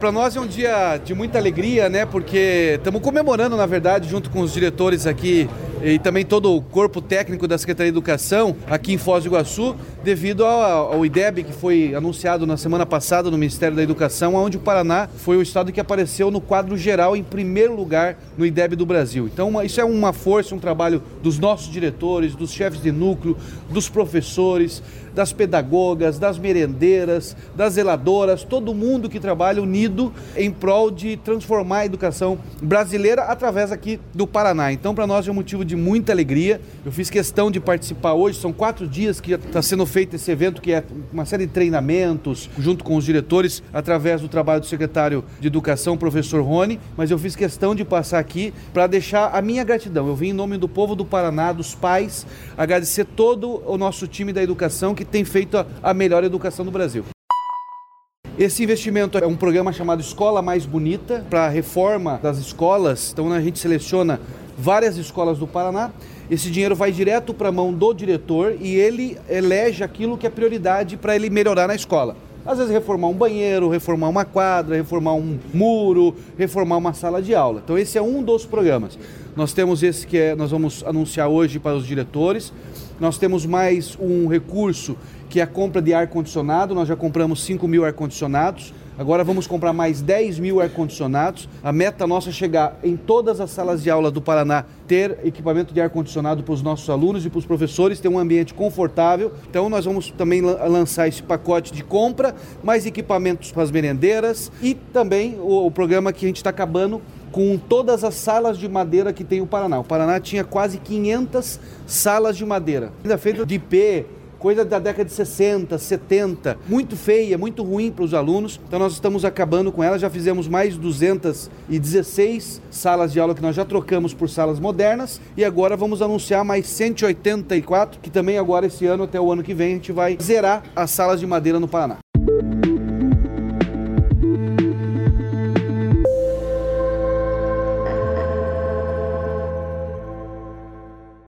Para nós é um dia de muita alegria, né? Porque estamos comemorando, na verdade, junto com os diretores aqui e também todo o corpo técnico da Secretaria de Educação aqui em Foz do Iguaçu, devido ao IDEB que foi anunciado na semana passada no Ministério da Educação, onde o Paraná foi o estado que apareceu no quadro geral em primeiro lugar no IDEB do Brasil. Então isso é uma força, um trabalho dos nossos diretores, dos chefes de núcleo, dos professores, das pedagogas, das merendeiras, das zeladoras, todo mundo que trabalha unido em prol de transformar a educação brasileira através aqui do Paraná. Então, para nós é um motivo de muita alegria. Eu fiz questão de participar hoje, são 4 dias que está sendo feito esse evento, que é uma série de treinamentos, junto com os diretores, através do trabalho do secretário de Educação, o professor Rony, mas eu fiz questão de passar aqui para deixar a minha gratidão. Eu vim em nome do povo do Paraná, dos pais, agradecer todo o nosso time da educação que tem feito a melhor educação do Brasil. Esse investimento é um programa chamado Escola Mais Bonita, para a reforma das escolas. Então a gente seleciona várias escolas do Paraná. Esse dinheiro vai direto para a mão do diretor e ele elege aquilo que é prioridade para ele melhorar na escola. Às vezes reformar um banheiro, reformar uma quadra, reformar um muro, reformar uma sala de aula. Então esse é um dos programas. Nós temos esse que nós vamos anunciar hoje para os diretores. Nós temos mais um recurso que é a compra de ar-condicionado. Nós já compramos 5.000 ar-condicionados. Agora vamos comprar mais 10.000 ar-condicionados. A meta nossa é chegar em todas as salas de aula do Paraná, ter equipamento de ar-condicionado para os nossos alunos e para os professores, ter um ambiente confortável. Então nós vamos também lançar esse pacote de compra, mais equipamentos para as merendeiras e também o programa que a gente está acabando com todas as salas de madeira que tem o Paraná. O Paraná tinha quase 500 salas de madeira, ainda feita de IP, coisa da década de 60, 70, muito feia, muito ruim para os alunos. Então nós estamos acabando com ela, já fizemos mais 216 salas de aula que nós já trocamos por salas modernas e agora vamos anunciar mais 184, que também agora esse ano, até o ano que vem, a gente vai zerar as salas de madeira no Paraná.